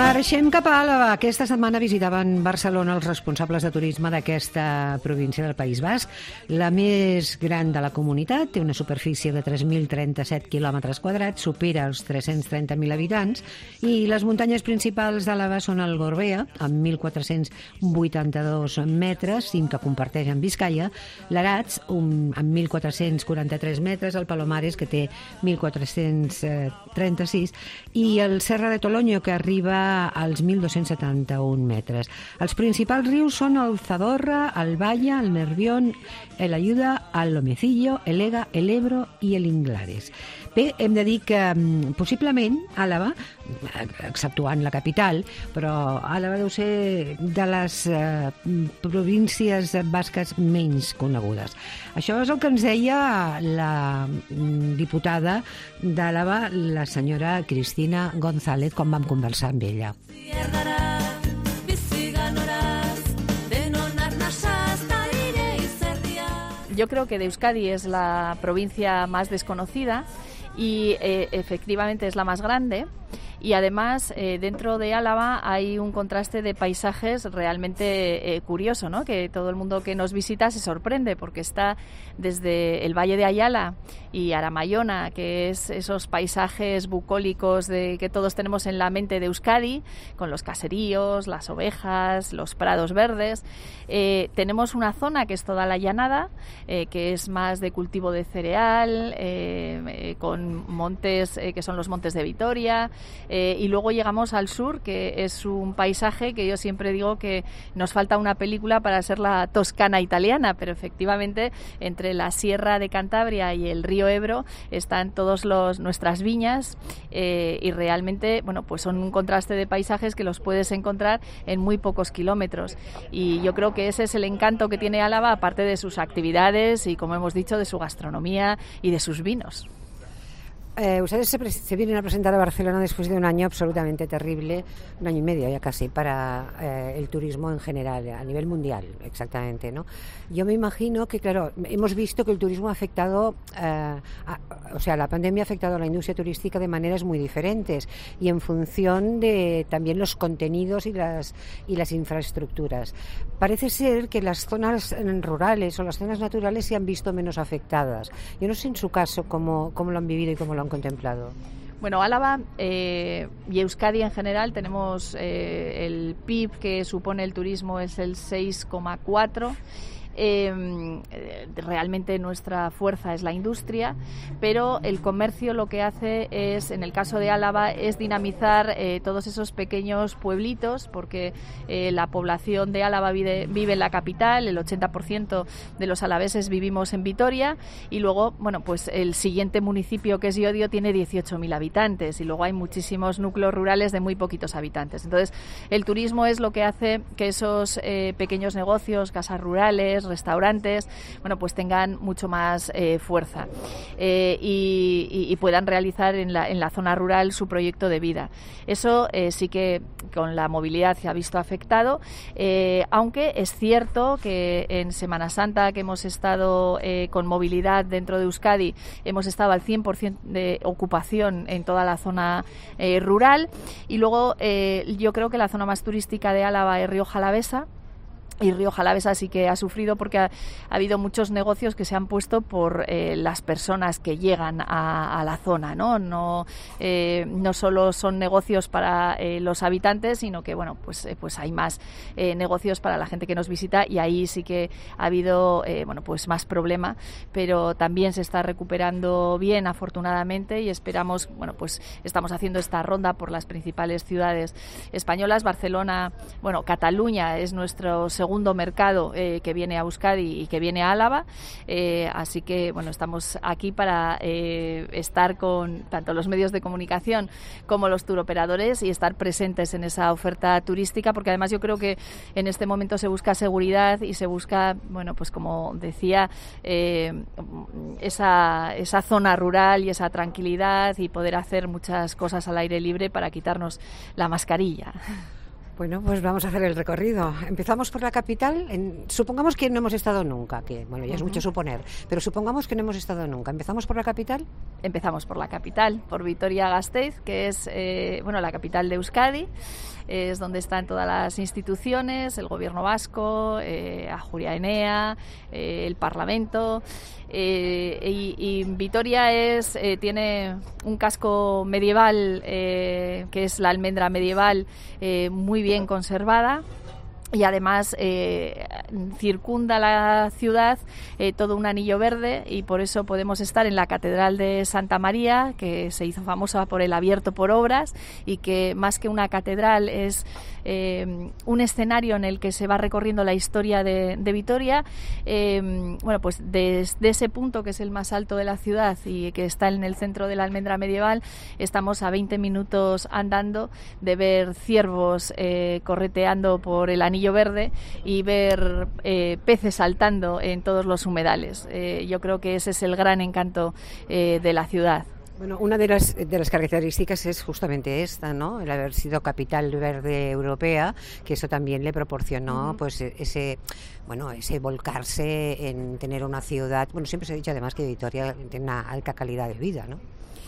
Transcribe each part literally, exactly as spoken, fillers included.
Marxem cap a Àlava. Aquesta setmana visitaven Barcelona els responsables de turisme d'aquesta província del País Basc, la més gran de la comunitat, té una superfície de tres mil trenta-set quilòmetres quadrats, supera els tres-cents trenta mil habitants, i les muntanyes principals d'Àlava són el Gorbea, amb mil quatre-cents vuitanta-dos metres, cim que comparteix amb Biscaia, l'Arats, un, amb mil quatre-cents quaranta-tres metres, el Palomares, que té mil quatre-cents trenta-sis, i el Serra de Toloño, que arriba als mil dos-cents setanta-un metres. Els principals rius són el Zadorra, el Valla, el Nervión, el Ayuda, el Lomecillo, el Ega, el Ebro i el Inglares. Bé, hem de dir que possiblement Àlava, exceptuant la capital, però Àlava deu ser de les eh, províncies basques menys conegudes. Això és el que ens deia la diputada d'Àlava, la senyora Cristina González, quan vam conversar amb ella. Yo creo que de Euskadi es la provincia más desconocida y eh, efectivamente es la más grande. Y además, eh, dentro de Álava hay un contraste de paisajes realmente eh, curioso, ¿no? Que todo el mundo que nos visita se sorprende, porque está desde el Valle de Ayala y Aramayona, que es esos paisajes bucólicos de, que todos tenemos en la mente de Euskadi, con los caseríos, las ovejas, los prados verdes. Eh, tenemos una zona que es toda la llanada, eh, que es más de cultivo de cereal, eh, eh, con montes eh, que son los montes de Vitoria. Eh, y luego llegamos al sur, que es un paisaje que yo siempre digo que nos falta una película para ser la Toscana italiana, pero efectivamente entre la Sierra de Cantabria y el río Ebro están todas nuestras viñas eh, y realmente bueno, pues son un contraste de paisajes que los puedes encontrar en muy pocos kilómetros. Y yo creo que ese es el encanto que tiene Álava, aparte de sus actividades y, como hemos dicho, de su gastronomía y de sus vinos. Eh, ustedes se, se vienen a presentar a Barcelona después de un año absolutamente terrible, un año y medio ya casi, para eh, el turismo en general, a nivel mundial, exactamente, ¿no? Yo me imagino que, claro, hemos visto que el turismo ha afectado, eh, a, o sea, la pandemia ha afectado a la industria turística de maneras muy diferentes y en función de también los contenidos y las, y las infraestructuras. Parece ser que las zonas rurales o las zonas naturales se han visto menos afectadas. Yo no sé en su caso cómo, cómo lo han vivido y cómo lo han contemplado. Bueno, Álava eh, y Euskadi en general tenemos eh, el P I B que supone el turismo es el seis coma cuatro. Eh, realmente nuestra fuerza es la industria, pero el comercio lo que hace es, en el caso de Álava, es dinamizar eh, todos esos pequeños pueblitos, porque eh, la población de Álava vive, vive en la capital, el ochenta por ciento de los alaveses vivimos en Vitoria, y luego, bueno, pues el siguiente municipio, que es Llodio, tiene dieciocho mil habitantes, y luego hay muchísimos núcleos rurales de muy poquitos habitantes. Entonces, el turismo es lo que hace que esos eh, pequeños negocios, casas rurales, restaurantes, bueno, pues tengan mucho más eh, fuerza eh, y, y, y puedan realizar en la, en la zona rural su proyecto de vida. Eso eh, sí que con la movilidad se ha visto afectado, eh, aunque es cierto que en Semana Santa, que hemos estado eh, con movilidad dentro de Euskadi, hemos estado al cien por ciento de ocupación en toda la zona eh, rural, y luego eh, yo creo que la zona más turística de Álava es Rioja Alavesa. Y Rioja Alavesa sí que ha sufrido porque ha, ha habido muchos negocios que se han puesto por eh, las personas que llegan a, a la zona, ¿no? No, eh, no solo son negocios para eh, los habitantes, sino que bueno, pues, eh, pues hay más eh, negocios para la gente que nos visita, y ahí sí que ha habido eh, bueno, pues más problema, pero también se está recuperando bien, afortunadamente, y esperamos, bueno, pues estamos haciendo esta ronda por las principales ciudades españolas. Barcelona, bueno, Cataluña es nuestro segundo segundo mercado eh, que viene a Euskadi y que viene a Álava, eh, así que bueno, estamos aquí para eh, estar con tanto los medios de comunicación como los turoperadores y estar presentes en esa oferta turística, porque además yo creo que en este momento se busca seguridad y se busca, bueno, pues como decía, eh, esa, esa zona rural y esa tranquilidad y poder hacer muchas cosas al aire libre para quitarnos la mascarilla. Bueno, pues vamos a hacer el recorrido. Empezamos por la capital. En, supongamos que no hemos estado nunca, que bueno, ya es uh-huh. mucho suponer, pero supongamos que no hemos estado nunca. ¿Empezamos por la capital? Empezamos por la capital, por Vitoria-Gasteiz, que es eh, bueno, la capital de Euskadi. Es donde están todas las instituciones, el gobierno vasco, eh, Ajuria Enea, eh, el Parlamento. Eh, y, y Vitoria es, eh, tiene un casco medieval, eh, que es la almendra medieval, eh, muy bien conservada. Y además eh, circunda la ciudad eh, todo un anillo verde, y por eso podemos estar en la Catedral de Santa María, que se hizo famosa por el abierto por obras, y que más que una catedral es eh, un escenario en el que se va recorriendo la historia de, de Vitoria. Eh, bueno, pues desde ese punto, que es el más alto de la ciudad y que está en el centro de la almendra medieval, estamos a veinte minutos andando de ver ciervos eh, correteando por el anillo verde y ver eh, peces saltando en todos los humedales. Eh, yo creo que ese es el gran encanto eh, de la ciudad. Bueno, una de las de las características es justamente esta, ¿no? El haber sido capital verde europea, que eso también le proporcionó, uh-huh. pues ese, bueno, ese volcarse en tener una ciudad. Bueno, siempre se ha dicho además que Vitoria tiene una alta calidad de vida, ¿no?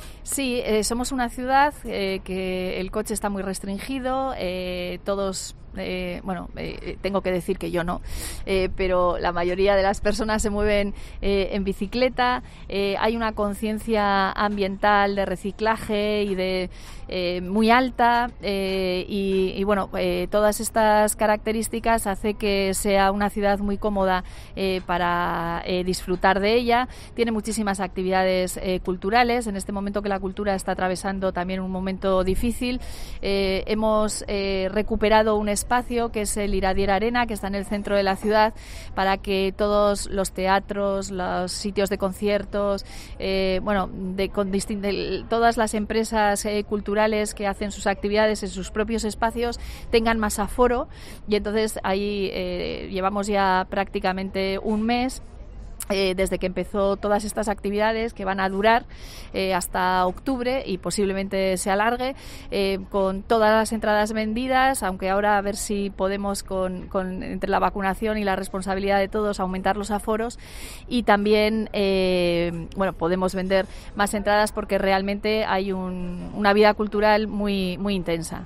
Sí, eh, somos una ciudad eh, que el coche está muy restringido, eh, todos... Eh, bueno, eh, tengo que decir que yo no, eh, pero la mayoría de las personas se mueven eh, en bicicleta. Eh, hay una conciencia ambiental de reciclaje y de eh, muy alta, eh, y, y bueno, eh, todas estas características hace que sea una ciudad muy cómoda eh, para eh, disfrutar de ella. Tiene muchísimas actividades eh, culturales. En este momento que la cultura está atravesando también un momento difícil, eh, hemos eh, recuperado un espacio que es el Iradier Arena, que está en el centro de la ciudad, para que todos los teatros, los sitios de conciertos, eh, bueno, de, con distin- de todas las empresas eh, culturales que hacen sus actividades en sus propios espacios tengan más aforo, y entonces ahí eh, llevamos ya prácticamente un mes Eh, desde que empezó todas estas actividades, que van a durar eh, hasta octubre y posiblemente se alargue, eh, con todas las entradas vendidas, aunque ahora a ver si podemos con, con entre la vacunación y la responsabilidad de todos aumentar los aforos, y también eh, bueno, podemos vender más entradas porque realmente hay un, una vida cultural muy, muy intensa.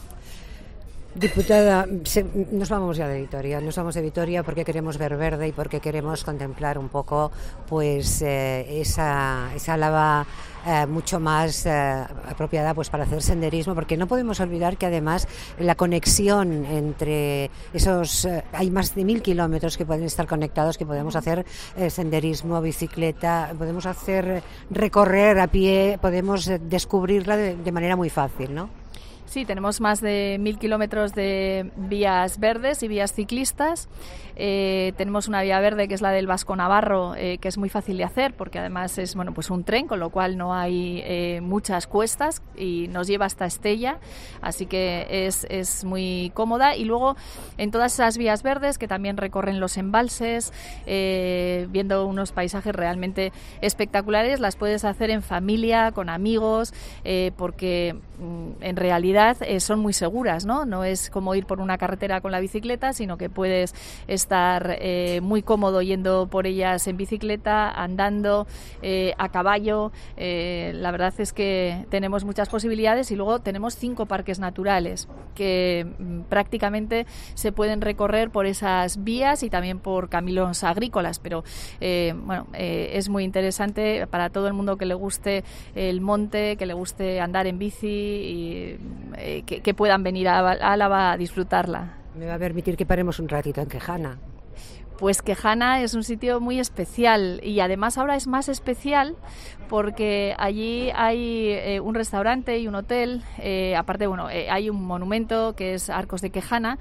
Diputada, se, nos vamos ya de Vitoria, nos vamos de Vitoria porque queremos ver verde y porque queremos contemplar un poco pues eh, esa, esa Álava eh, mucho más eh, apropiada pues para hacer senderismo, porque no podemos olvidar que además la conexión entre esos, eh, hay más de mil kilómetros que pueden estar conectados, que podemos hacer eh, senderismo, bicicleta, podemos hacer recorrer a pie, podemos eh, descubrirla de, de manera muy fácil, ¿no? Sí, tenemos más de mil kilómetros de vías verdes y vías ciclistas. Eh, tenemos una vía verde que es la del Vasco Navarro, eh, que es muy fácil de hacer porque además es bueno pues un tren, con lo cual no hay eh, muchas cuestas y nos lleva hasta Estella, así que es, es muy cómoda. Y luego en todas esas vías verdes que también recorren los embalses, eh, viendo unos paisajes realmente espectaculares, las puedes hacer en familia, con amigos, eh, porque mm, en realidad Eh, son muy seguras, ¿no? No es como ir por una carretera con la bicicleta, sino que puedes estar eh, muy cómodo yendo por ellas en bicicleta, andando, eh, a caballo. Eh, la verdad es que tenemos muchas posibilidades, y luego tenemos cinco parques naturales que mm, prácticamente se pueden recorrer por esas vías y también por caminos agrícolas, pero eh, bueno, eh, es muy interesante para todo el mundo que le guste el monte, que le guste andar en bici y Eh, que, que puedan venir a Álava a disfrutarla. Me va a permitir que paremos un ratito en Quejana. Pues Quejana es un sitio muy especial, y además ahora es más especial porque allí hay eh, un restaurante y un hotel, eh, aparte bueno eh, hay un monumento que es Arcos de Quejana,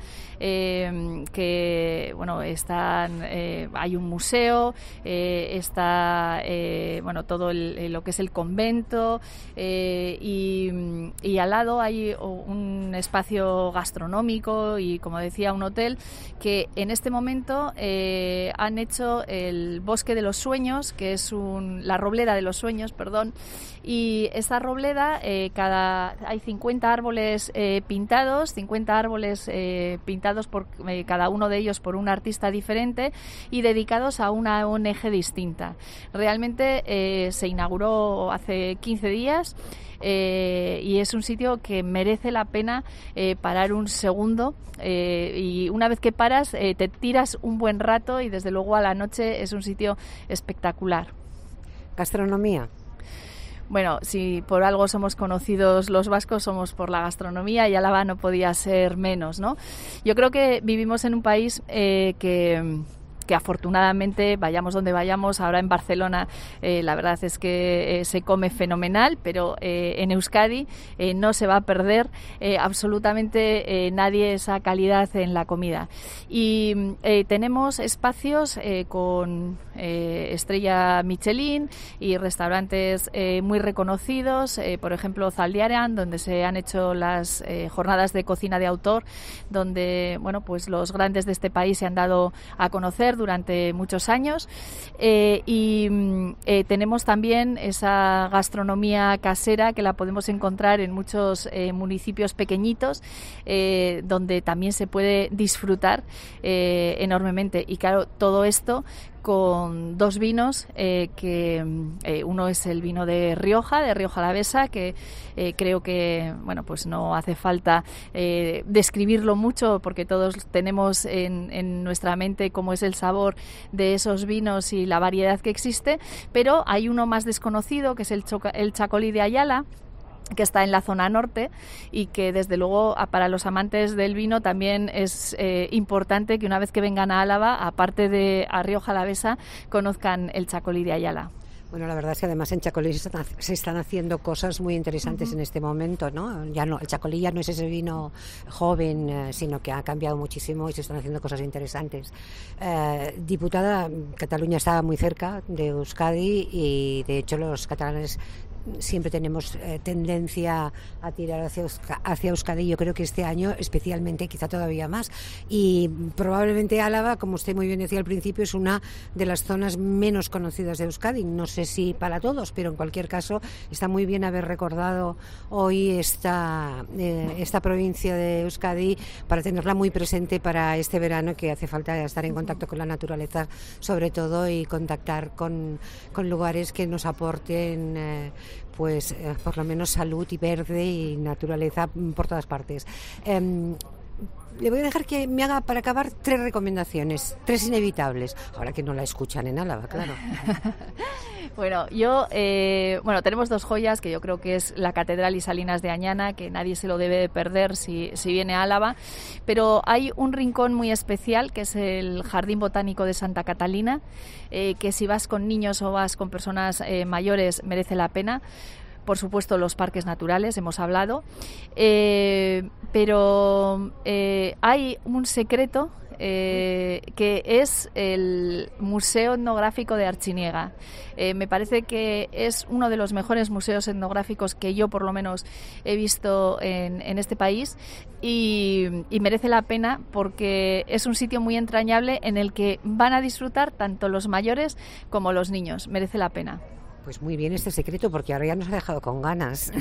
eh, que bueno están eh, hay un museo, eh, está eh, bueno todo el, lo que es el convento, eh, y, y al lado hay un espacio gastronómico y, como decía, un hotel que en este momento eh, eh, han hecho el Bosque de los Sueños, que es un, la Robleda de los Sueños, perdón, y esta robleda, eh, cada, hay cincuenta árboles eh, pintados, cincuenta árboles eh, pintados por eh, cada uno de ellos por un artista diferente y dedicados a una O N G distinta. Realmente eh, se inauguró hace quince días. Eh, y es un sitio que merece la pena eh, parar un segundo eh, y una vez que paras eh, te tiras un buen rato y desde luego a la noche es un sitio espectacular. ¿Gastronomía? Bueno, si por algo somos conocidos los vascos, somos por la gastronomía, y Álava no podía ser menos, ¿no? Yo creo que vivimos en un país eh, que... que afortunadamente, vayamos donde vayamos, ahora en Barcelona eh, la verdad es que eh, se come fenomenal, pero eh, en Euskadi eh, no se va a perder eh, absolutamente eh, nadie esa calidad en la comida. Y eh, tenemos espacios eh, con eh, estrella Michelin y restaurantes eh, muy reconocidos, eh, por ejemplo Zaldiaran, donde se han hecho las eh, jornadas de cocina de autor, donde bueno, pues los grandes de este país se han dado a conocer durante muchos años eh, y eh, tenemos también esa gastronomía casera que la podemos encontrar en muchos eh, municipios pequeñitos eh, donde también se puede disfrutar eh, enormemente, y claro, todo esto con dos vinos eh, que eh, uno es el vino de Rioja, de Rioja Alavesa, que eh, creo que bueno, pues no hace falta eh, describirlo mucho porque todos tenemos en, en nuestra mente cómo es el sabor de esos vinos y la variedad que existe, pero hay uno más desconocido que es el, Choca, el Chacolí de Ayala, que está en la zona norte y que desde luego para los amantes del vino también es eh, importante que una vez que vengan a Álava, aparte de a Rioja Alavesa, conozcan el Chacolí de Ayala. Bueno, la verdad es que además en Chacolí se están, se están haciendo cosas muy interesantes uh-huh. en este momento, ¿no? Ya no, el Chacolí ya no es ese vino joven, eh, sino que ha cambiado muchísimo y se están haciendo cosas interesantes. Eh, diputada, Cataluña estaba muy cerca de Euskadi y de hecho los catalanes siempre tenemos eh, tendencia a tirar hacia, hacia Euskadi. Yo creo que este año especialmente, quizá todavía más, y probablemente Álava, como usted muy bien decía al principio, es una de las zonas menos conocidas de Euskadi. No sé si para todos, pero en cualquier caso está muy bien haber recordado hoy esta, eh, esta provincia de Euskadi para tenerla muy presente para este verano, que hace falta estar en contacto con la naturaleza sobre todo y contactar con, con lugares que nos aporten eh, pues eh, por lo menos salud y verde y naturaleza por todas partes. Eh, le voy a dejar que me haga, para acabar, tres recomendaciones, tres inevitables, ahora que no la escuchan en Álava, claro. Bueno, yo, eh, bueno, tenemos dos joyas que yo creo que es la Catedral y Salinas de Añana, que nadie se lo debe de perder si, si viene a Álava, pero hay un rincón muy especial que es el Jardín Botánico de Santa Catalina, eh, que si vas con niños o vas con personas eh, mayores merece la pena. Por supuesto, los parques naturales, hemos hablado, eh, pero eh, hay un secreto eh, que es el Museo Etnográfico de Artziniega. Eh, me parece que es uno de los mejores museos etnográficos que yo, por lo menos, he visto en, en este país y, y merece la pena porque es un sitio muy entrañable en el que van a disfrutar tanto los mayores como los niños. Merece la pena. Pues muy bien este secreto, porque ahora ya nos ha dejado con ganas.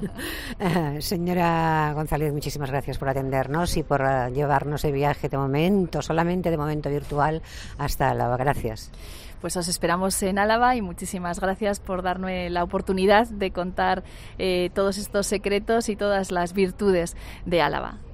uh, señora González, muchísimas gracias por atendernos y por uh, llevarnos de viaje de momento, solamente de momento virtual, hasta Álava. Gracias. Pues os esperamos en Álava y muchísimas gracias por darme la oportunidad de contar eh, todos estos secretos y todas las virtudes de Álava.